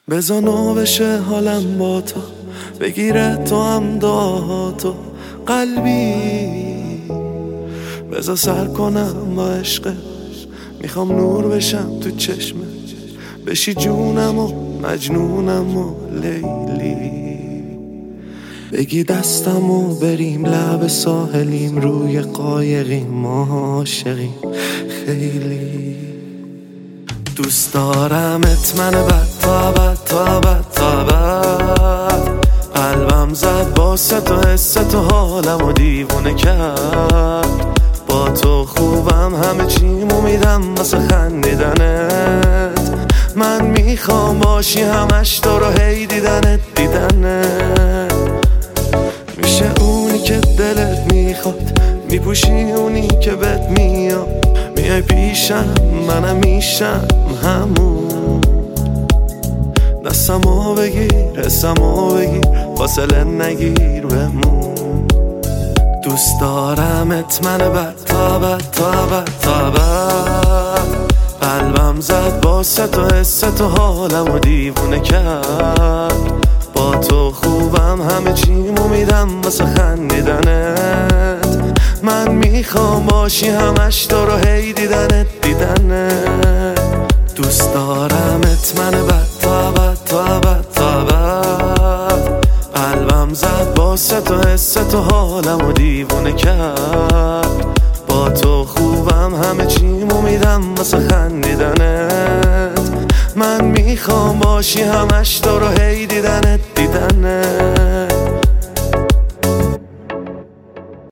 بزا بشه حالم با تو، بگیره تو هم دعاتو قلبی. بزا سر کنم با عشقت، میخوام نور بشم تو چشمت، بشی جونم و مجنونم و لیلی. بگی دستم و بریم لب ساحلیم، روی قایقیم ما عاشقیم خیلی. دوست دارمت من بد تا بد تا بد تا بد، قلبم زد واسه تو، حس تو حالمو دیوونه کرد. با تو خوبم همه چیمو میدم واسه خندیدنت. من میخوام باشی همش تو رو هی دیدنت دیدنت. میشه اونی که دلت میخواد، میپوشی اونی که بهت میاد. میای پیشم منم میشم همون. دستمو بگیر حسمو بگیر، فاصله نگیر بمون. دوست دارمت من بد تا بد تا بد تا بد، قلبم زد واسه تو، حس تو حالمو دیوونه کرد. با تو خوبم همه چیمو میدم واسه خندیدنت. من میخوام باشی همش تو رو هی دیدنت دیدنت. دوست دارمت من بد تا بد تا بد تا بد، قلبم زد واسه تو، حس تو حالمو دیوونه کرد. با تو خوبم همه چیمو میدم واسه خندیدنت. من میخوام باشی همش تو رو هی دیدنت دیدنت.